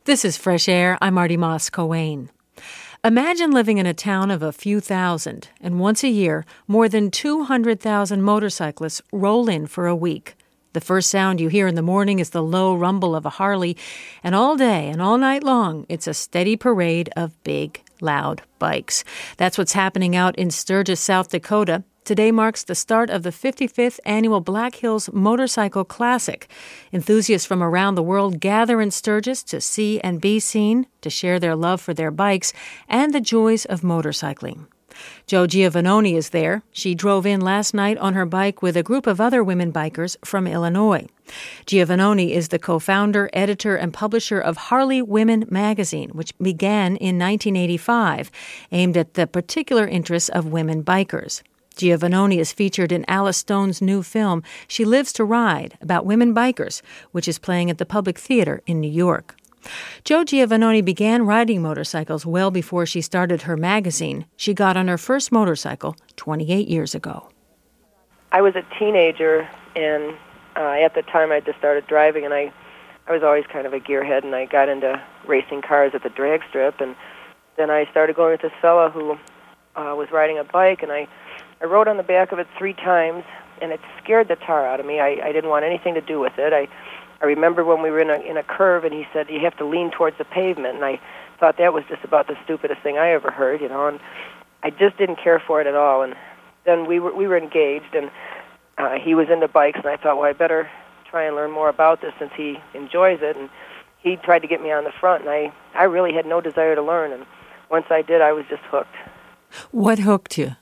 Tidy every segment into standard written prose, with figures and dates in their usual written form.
This is Fresh Air. I'm Marty Moss-Coane. Imagine living in a town of a few thousand, and once a year, more than 200,000 motorcyclists roll in for a week. The first sound you hear in the morning is the low rumble of a Harley, and all day and all night long, it's a steady parade of big, loud bikes. That's what's happening out in Sturgis, South Dakota. Today marks the start of the 55th annual Black Hills Motorcycle Classic. Enthusiasts from around the world gather in Sturgis to see and be seen, to share their love for their bikes and the joys of motorcycling. Jo Giovannoni is there. She drove in last night on her bike with a group of other women bikers from Illinois. Giovannoni is the co-founder, editor, and publisher of Harley Women magazine, which began in 1985, aimed at the particular interests of women bikers. Giovannoni is featured in Alice Stone's new film, She Lives to Ride, about women bikers, which is playing at the Public Theater in New York. Jo Giovannoni began riding motorcycles well before she started her magazine. She got on her first motorcycle 28 years ago. I was a teenager, and at the time I just started driving, and I was always kind of a gearhead, and I got into racing cars at the drag strip, and then I started going with this fella who was riding a bike, and I rode on the back of it 3 times, and it scared the tar out of me. I didn't want anything to do with it. I remember when we were in a curve, and he said, you have to lean towards the pavement, and I thought that was just about the stupidest thing I ever heard, and I just didn't care for it at all. And then we were engaged, and he was into bikes, and I thought, well, I better try and learn more about this since he enjoys it, and he tried to get me on the front, and I really had no desire to learn, and once I did, I was just hooked. What hooked you?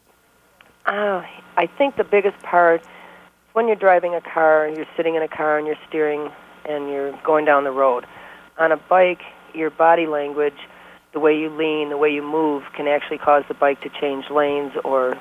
I think the biggest part is when you're driving a car, you're sitting in a car and you're steering and you're going down the road. On a bike, your body language, the way you lean, the way you move, can actually cause the bike to change lanes or,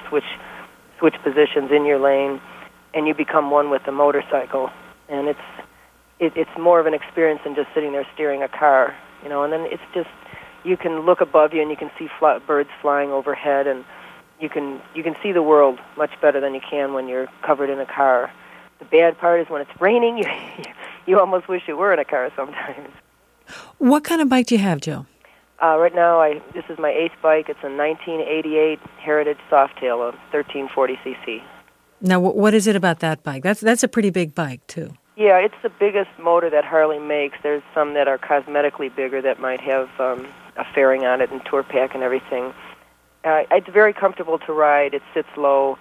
switch positions in your lane, and you become one with the motorcycle. And it's more of an experience than just sitting there steering a car, and then it's just, you can look above you and you can see birds flying overhead, and you can see the world much better than you can when you're covered in a car. The bad part is when it's raining, you almost wish you were in a car sometimes. What kind of bike do you have, Jo? Right now, this is my 8th bike. It's a 1988 Heritage Softail, a 1340cc. Now, what is it about that bike? That's a pretty big bike, too. Yeah, it's the biggest motor that Harley makes. There's some that are cosmetically bigger that might have a fairing on it and tour pack and everything. It's very comfortable to ride. It sits low.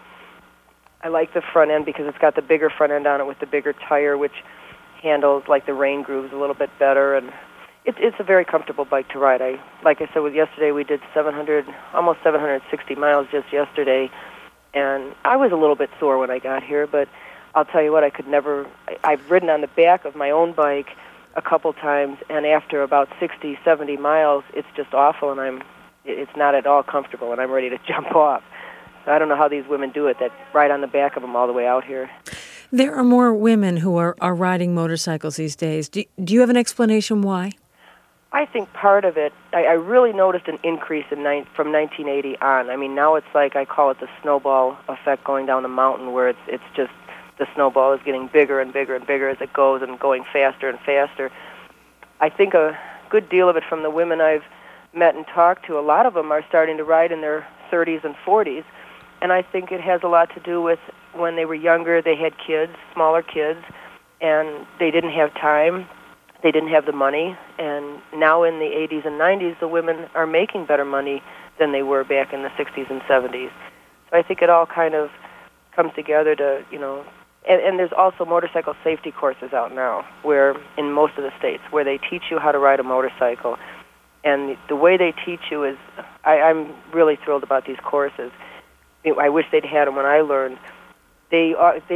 I like the front end because it's got the bigger front end on it with the bigger tire, which handles like the rain grooves a little bit better. And it's a very comfortable bike to ride. Like I said, yesterday we did almost 760 miles just yesterday, and I was a little bit sore when I got here, but I'll tell you what, I've ridden on the back of my own bike a couple times, and after about 60, 70 miles, it's just awful, and it's not at all comfortable, and I'm ready to jump off. So I don't know how these women do it that ride on the back of them all the way out here. There are more women who are riding motorcycles these days. Do you have an explanation why? I think part of it, I really noticed an increase from 1980 on. I mean, now it's like, I call it the snowball effect going down the mountain, where it's just the snowball is getting bigger and bigger and bigger as it goes and going faster and faster. I think a good deal of it from the women I've met and talked to, a lot of them are starting to ride in their 30s and 40s, and I think it has a lot to do with when they were younger, they had kids, smaller kids, and they didn't have time, they didn't have the money, and now in the 80s and 90s, the women are making better money than they were back in the 60s and 70s. So I think it all kind of comes together to, and there's also motorcycle safety courses out now, where in most of the states, where they teach you how to ride a motorcycle. And the way they teach you is, I'm really thrilled about these courses. I wish they'd had them when I learned. They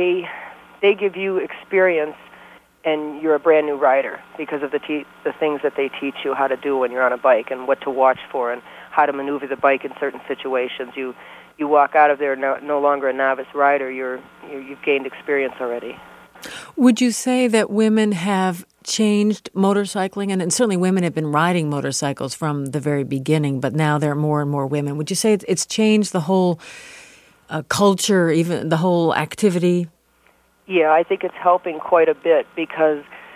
give you experience, and you're a brand new rider because of the things that they teach you how to do when you're on a bike, and what to watch for, and how to maneuver the bike in certain situations. You walk out of there no longer a novice rider. You've gained experience already. Would you say that women have changed motorcycling? And certainly women have been riding motorcycles from the very beginning, but now there are more and more women. Would you say it's changed the whole culture, even the whole activity? Yeah, I think it's helping quite a bit because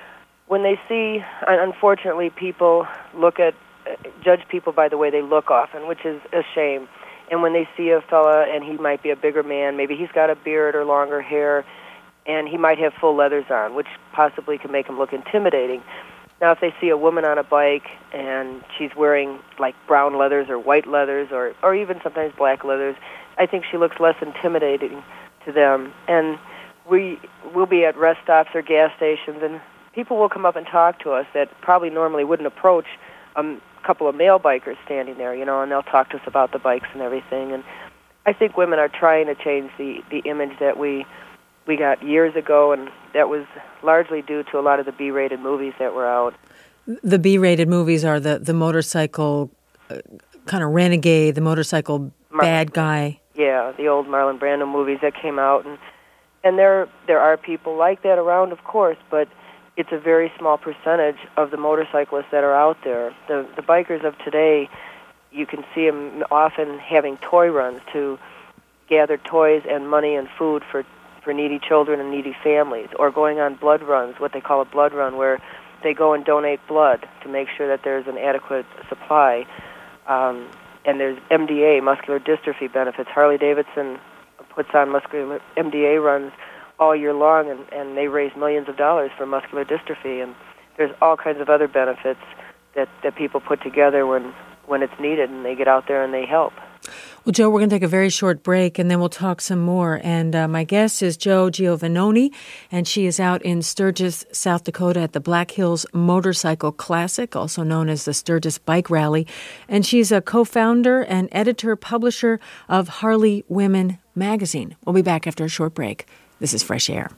when they see, unfortunately, people judge people by the way they look often, which is a shame. And when they see a fella and he might be a bigger man, maybe he's got a beard or longer hair, and he might have full leathers on, which possibly can make him look intimidating. Now, if they see a woman on a bike and she's wearing like brown leathers or white leathers or even sometimes black leathers, I think she looks less intimidating to them. And we'll be at rest stops or gas stations, and people will come up and talk to us that probably normally wouldn't approach a couple of male bikers standing there, and they'll talk to us about the bikes and everything. And I think women are trying to change the image that we got years ago, and that was largely due to a lot of the B-rated movies that were out. The B-rated movies are the motorcycle kind of renegade, the motorcycle bad guy. Yeah, the old Marlon Brando movies that came out, and there are people like that around, of course, but it's a very small percentage of the motorcyclists that are out there. The bikers of today, you can see them often having toy runs to gather toys and money and food for needy children and needy families, or going on blood runs, what they call a blood run, where they go and donate blood to make sure that there's an adequate supply. And there's MDA, muscular dystrophy benefits. Harley-Davidson puts on muscular MDA runs all year long, and they raise millions of dollars for muscular dystrophy. And there's all kinds of other benefits that people put together when it's needed, and they get out there and they help. Well, Joe, we're going to take a very short break, and then we'll talk some more. And my guest is Jo Giovannoni, and she is out in Sturgis, South Dakota at the Black Hills Motorcycle Classic, also known as the Sturgis Bike Rally. And she's a co-founder and editor-publisher of Harley Women magazine. We'll be back after a short break. This is Fresh Air.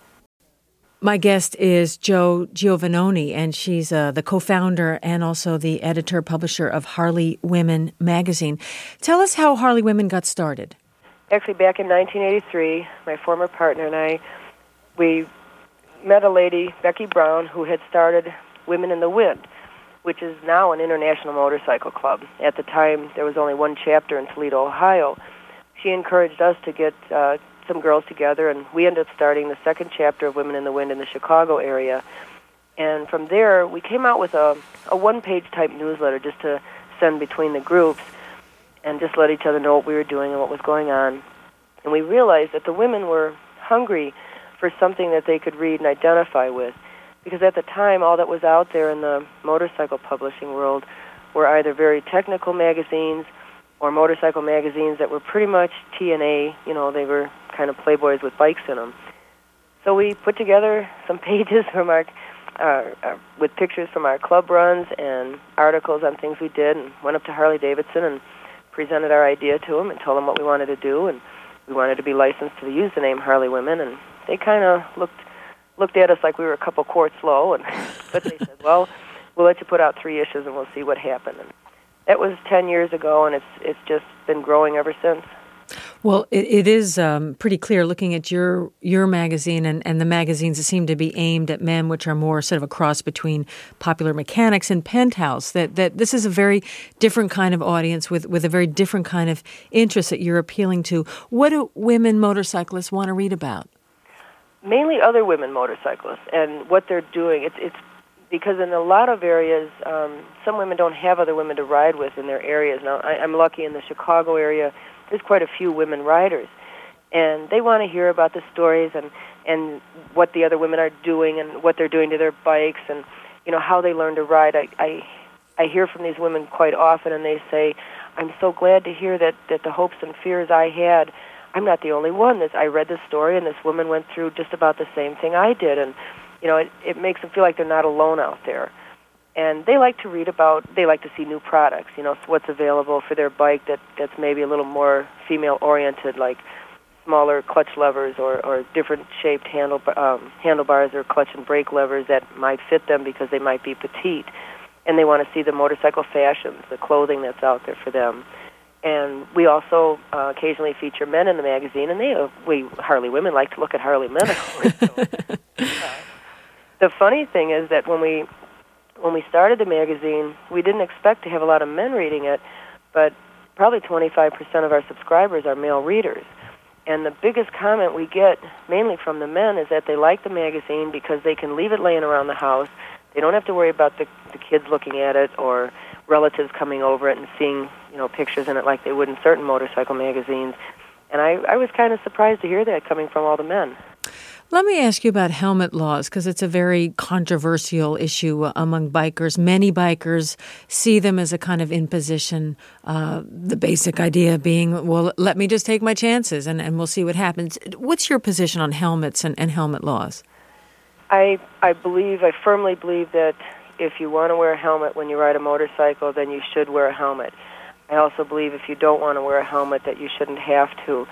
My guest is Jo Giovannoni, and she's the co-founder and also the editor-publisher of Harley Women magazine. Tell us how Harley Women got started. Actually, back in 1983, my former partner and we met a lady, Becky Brown, who had started Women in the Wind, which is now an international motorcycle club. At the time, there was only one chapter in Toledo, Ohio. She encouraged us to get some girls together, and we ended up starting the second chapter of Women in the Wind in the Chicago area. And from there, we came out with a one-page type newsletter just to send between the groups and just let each other know what we were doing and what was going on. And we realized that the women were hungry for something that they could read and identify with, because at the time, all that was out there in the motorcycle publishing world were either very technical magazines or motorcycle magazines that were pretty much T&A, they were kind of playboys with bikes in them. So we put together some pages from with pictures from our club runs and articles on things we did, and went up to Harley-Davidson and presented our idea to them and told them what we wanted to do, and we wanted to be licensed to use the name Harley Women, and they kind of looked at us like we were a couple quarts low, but they said, well, we'll let you put out 3 issues and we'll see what happened. And that was 10 years ago, and it's just been growing ever since. Well, it is pretty clear looking at your magazine and the magazines that seem to be aimed at men, which are more sort of a cross between Popular Mechanics and Penthouse, that this is a very different kind of audience with a very different kind of interest that you're appealing to. What do women motorcyclists want to read about? Mainly other women motorcyclists and what they're doing. It's because in a lot of areas, some women don't have other women to ride with in their areas. Now, I'm lucky in the Chicago area. There's quite a few women riders, and they want to hear about the stories and what the other women are doing and what they're doing to their bikes and how they learn to ride. I hear from these women quite often, and they say, "I'm so glad to hear that the hopes and fears I had, I'm not the only one. I read this story, and this woman went through just about the same thing I did." And it makes them feel like they're not alone out there. And they like to see new products, what's available for their bike that's maybe a little more female-oriented, like smaller clutch levers or different shaped handlebars or clutch and brake levers that might fit them because they might be petite. And they want to see the motorcycle fashions, the clothing that's out there for them. And we also occasionally feature men in the magazine, and we Harley Women like to look at Harley men, of course. So, the funny thing is that when we started the magazine, we didn't expect to have a lot of men reading it, but probably 25% of our subscribers are male readers. And the biggest comment we get, mainly from the men, is that they like the magazine because they can leave it laying around the house. They don't have to worry about the kids looking at it or relatives coming over it and seeing, pictures in it like they would in certain motorcycle magazines. And I was kind of surprised to hear that coming from all the men. Let me ask you about helmet laws, because it's a very controversial issue among bikers. Many bikers see them as a kind of imposition, the basic idea being, well, let me just take my chances and we'll see what happens. What's your position on helmets and helmet laws? I firmly believe that if you want to wear a helmet when you ride a motorcycle, then you should wear a helmet. I also believe if you don't want to wear a helmet that you shouldn't have to.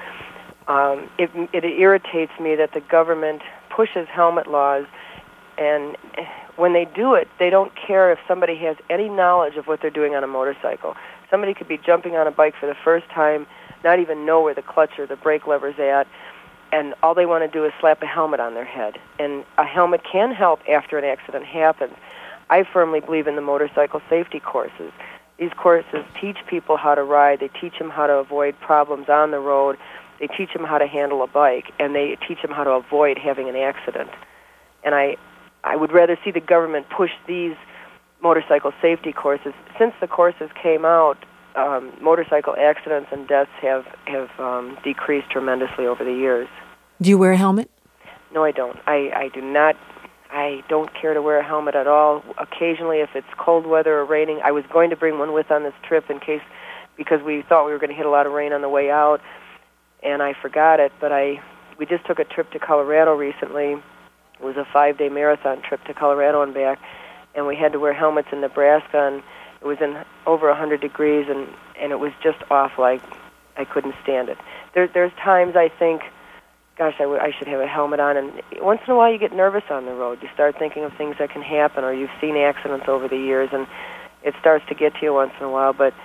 It irritates me that the government pushes helmet laws, and when they do it, they don't care if somebody has any knowledge of what they're doing on a motorcycle. Somebody could be jumping on a bike for the first time, not even know where the clutch or the brake lever's at, and all they want to do is slap a helmet on their head. And a helmet can help after an accident happens. I firmly believe in the motorcycle safety courses. These courses teach people how to ride. They teach them how to avoid problems on the road. They teach them how to handle a bike, and they teach them how to avoid having an accident. And I would rather see the government push these motorcycle safety courses. Since the courses came out, motorcycle accidents and deaths have decreased tremendously over the years. Do you wear a helmet? No, I don't. I do not. I don't care to wear a helmet at all. Occasionally, if it's cold weather or raining, I was going to bring one with on this trip because we thought we were going to hit a lot of rain on the way out, and I forgot it. But we just took a trip to Colorado recently. It was a 5-day marathon trip to Colorado and back, and we had to wear helmets in Nebraska, and it was in over 100 degrees, and it was just awful. I couldn't stand it. There's times I think, gosh, I should have a helmet on, and once in a while you get nervous on the road. You start thinking of things that can happen, or you've seen accidents over the years, and it starts to get to you once in a while. But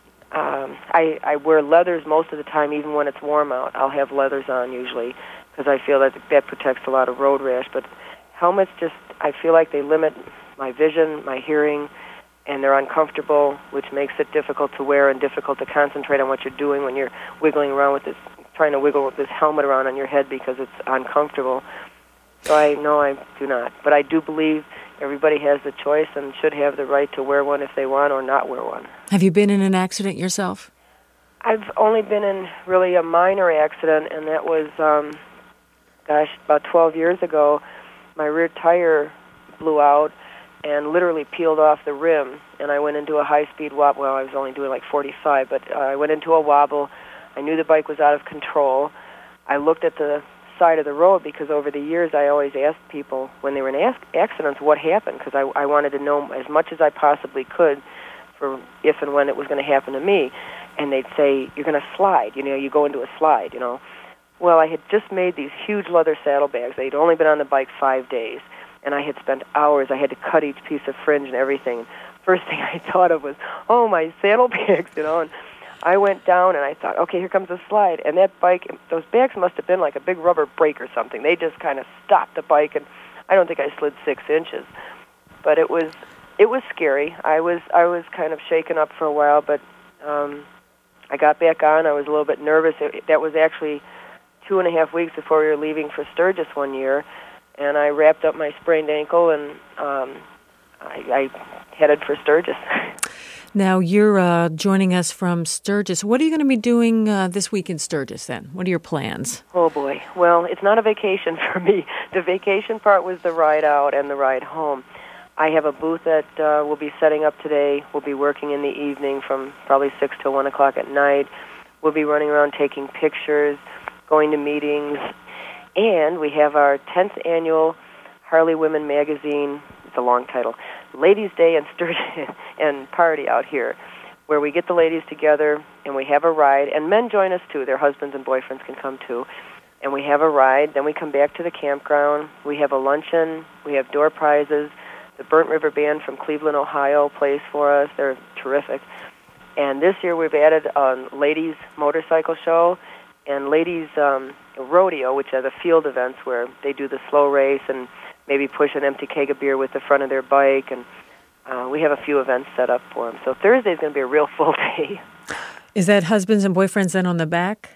I wear leathers most of the time, even when it's warm out. I'll have leathers on usually because I feel that protects a lot of road rash. But helmets I feel like they limit my vision, my hearing, and they're uncomfortable, which makes it difficult to wear and difficult to concentrate on what you're doing when you're wiggling around with trying to wiggle with this helmet around on your head because it's uncomfortable. So I do not. But I do believe everybody has the choice and should have the right to wear one if they want or not wear one. Have you been in an accident yourself? I've only been in really a minor accident, and that was, about 12 years ago. My rear tire blew out and literally peeled off the rim, and I went into a high-speed wobble. Well, I was only doing like 45, but I went into a wobble. I knew the bike was out of control. I looked at the side of the road because over the years I always asked people when they were in accidents what happened, because I wanted to know as much as I possibly could for if and when it was going to happen to me. And they'd say, you're going to slide, you go into a slide, Well, I had just made these huge leather saddlebags. They'd only been on the bike 5 days, and I had spent hours. I had to cut each piece of fringe and everything. First thing I thought of was, oh, my saddlebags, and I went down and I thought, okay, here comes a slide. And that bike, those bags must have been like a big rubber brake or something. They just kind of stopped the bike, and I don't think I slid 6 inches. But it was scary. I was kind of shaken up for a while, but I got back on. I was a little bit nervous. That was actually 2.5 weeks before we were leaving for Sturgis one year, and I wrapped up my sprained ankle, and I headed for Sturgis. Now, you're joining us from Sturgis. What are you going to be doing this week in Sturgis, then? What are your plans? Oh, boy. Well, it's not a vacation for me. The vacation part was the ride out and the ride home. I have a booth that we'll be setting up today. We'll be working in the evening from probably 6 till 1 o'clock at night. We'll be running around taking pictures, going to meetings, and we have our 10th annual Harley Women Magazine, it's a long title, Ladies' Day and Sturgis and Party out here, where we get the ladies together and we have a ride, and men join us too. Their husbands and boyfriends can come too. And we have a ride, then we come back to the campground. We have a luncheon, we have door prizes. The Burnt River Band from Cleveland, Ohio plays for us. They're terrific. And this year we've added a ladies' motorcycle show and ladies' rodeo, which are the field events where they do the slow race and maybe push an empty keg of beer with the front of their bike. And we have a few events set up for them. So Thursday's going to be a real full day. Is that husbands and boyfriends then on the back?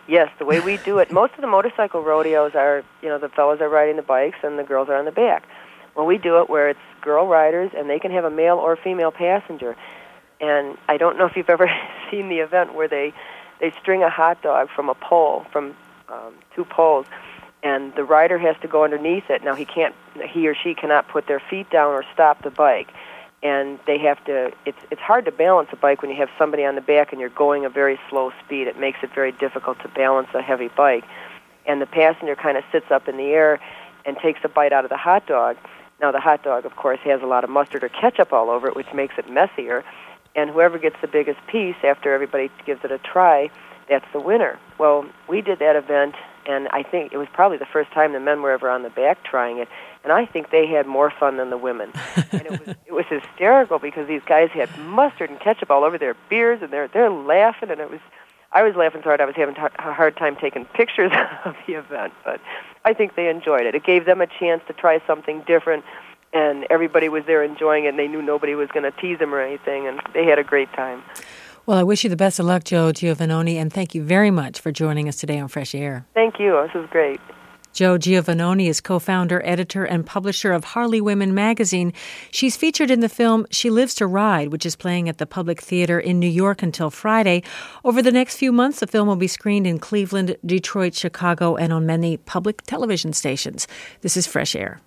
Yes, the way we do it. Most of the motorcycle rodeos are, the fellas are riding the bikes and the girls are on the back. Well, we do it where it's girl riders and they can have a male or female passenger. And I don't know if you've ever seen the event where they string a hot dog from a pole, from 2 poles, and the rider has to go underneath it. Now he or she cannot put their feet down or stop the bike. And they have to, it's hard to balance a bike when you have somebody on the back and you're going a very slow speed. It makes it very difficult to balance a heavy bike. And the passenger kind of sits up in the air and takes a bite out of the hot dog. Now the hot dog, of course, has a lot of mustard or ketchup all over it, which makes it messier. And whoever gets the biggest piece after everybody gives it a try, that's the winner. Well, we did that event, and I think it was probably the first time the men were ever on the back trying it. And I think they had more fun than the women. And it was hysterical because these guys had mustard and ketchup all over their beers, and they're laughing, and I was laughing so hard I was having a hard time taking pictures of the event. But I think they enjoyed it. It gave them a chance to try something different, and everybody was there enjoying it, and they knew nobody was going to tease them or anything, and they had a great time. Well, I wish you the best of luck, Jo Giovannoni, and thank you very much for joining us today on Fresh Air. Thank you. This was great. Jo Giovannoni is co-founder, editor, and publisher of Harley Women magazine. She's featured in the film She Lives to Ride, which is playing at the Public Theater in New York until Friday. Over the next few months, the film will be screened in Cleveland, Detroit, Chicago, and on many public television stations. This is Fresh Air.